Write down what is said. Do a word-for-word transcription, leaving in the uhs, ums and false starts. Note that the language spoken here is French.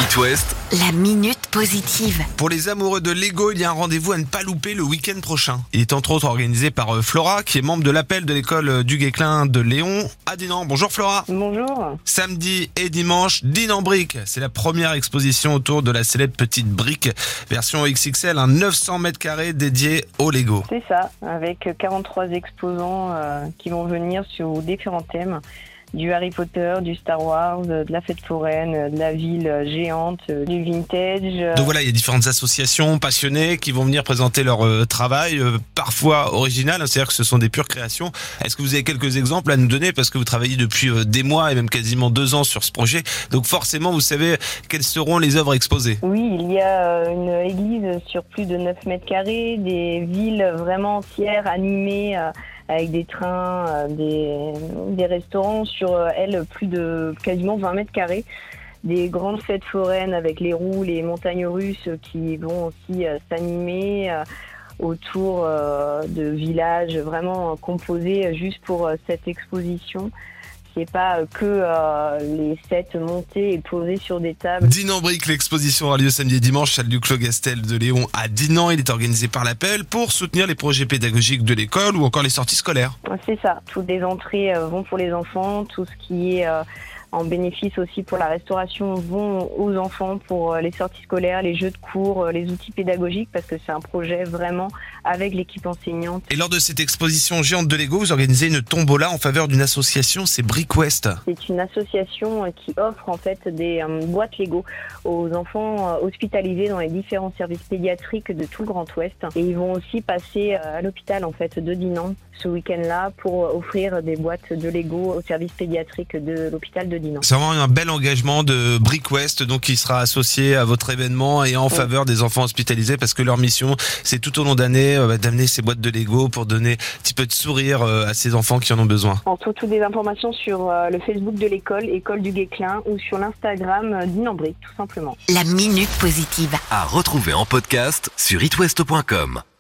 It West, la minute positive. Pour les amoureux de Lego, il y a un rendez-vous à ne pas louper le week-end prochain. Il est entre autres organisé par Flora, qui est membre de l'appel de l'école du Guesclin de Léon à Dinan. Bonjour Flora. Bonjour. Samedi et dimanche, Dinan Brick. C'est la première exposition autour de la célèbre petite brique, version X X L, un neuf cents mètres carrés dédié au Lego. C'est ça, avec quarante-trois exposants euh, qui vont venir sur différents thèmes. Du Harry Potter, du Star Wars, de la fête foraine, de la ville géante, du vintage. Donc voilà, il y a différentes associations passionnées qui vont venir présenter leur euh, travail, euh, parfois original, hein, c'est-à-dire que ce sont des pures créations. Est-ce que vous avez quelques exemples à nous donner, parce que vous travaillez depuis euh, des mois et même quasiment deux ans sur ce projet, donc forcément vous savez quelles seront les œuvres exposées. Oui, il y a une église sur plus de neuf mètres carrés, des villes vraiment entières animées, euh, avec des trains, euh, des, des restaurants sur, euh, elles, plus de quasiment vingt mètres carrés. Des grandes fêtes foraines avec les roues, les montagnes russes qui vont aussi euh, s'animer euh, autour euh, de villages vraiment composés juste pour euh, cette exposition. C'est pas que euh, les sets montés et posés sur des tables. Dinan Brick, l'exposition aura lieu samedi et dimanche salle du Clos Gastel de Léon à Dinan. Il est organisé par l'appel pour soutenir les projets pédagogiques de l'école ou encore les sorties scolaires. C'est ça, toutes les entrées euh, vont pour les enfants, tout ce qui est euh, en bénéfice aussi pour la restauration vont aux enfants pour les sorties scolaires, les jeux de cours, les outils pédagogiques, parce que c'est un projet vraiment avec l'équipe enseignante. Et lors de cette exposition géante de Lego, vous organisez une tombola en faveur d'une association, c'est Brick West. C'est une association qui offre en fait des euh, boîtes Lego aux enfants euh, hospitalisés dans les différents services pédiatriques de tout le Grand Ouest. Et ils vont aussi passer euh, à l'hôpital en fait de Dinan ce week-end-là pour offrir des boîtes de Lego au service pédiatrique de l'hôpital de Dinan. C'est vraiment un bel engagement de Brick West, donc qui sera associé à votre événement et en oui. faveur des enfants hospitalisés, parce que leur mission, c'est tout au long d'année euh, d'amener ces boîtes de Lego pour donner un petit peu de sourire euh, à ces enfants qui en ont besoin. On trouve toutes les informations sur euh, le Facebook de l'école, École du Guesclin, ou sur l'Instagram euh, Dinan Brick, tout simplement. La minute positive. À retrouver en podcast sur it west point com.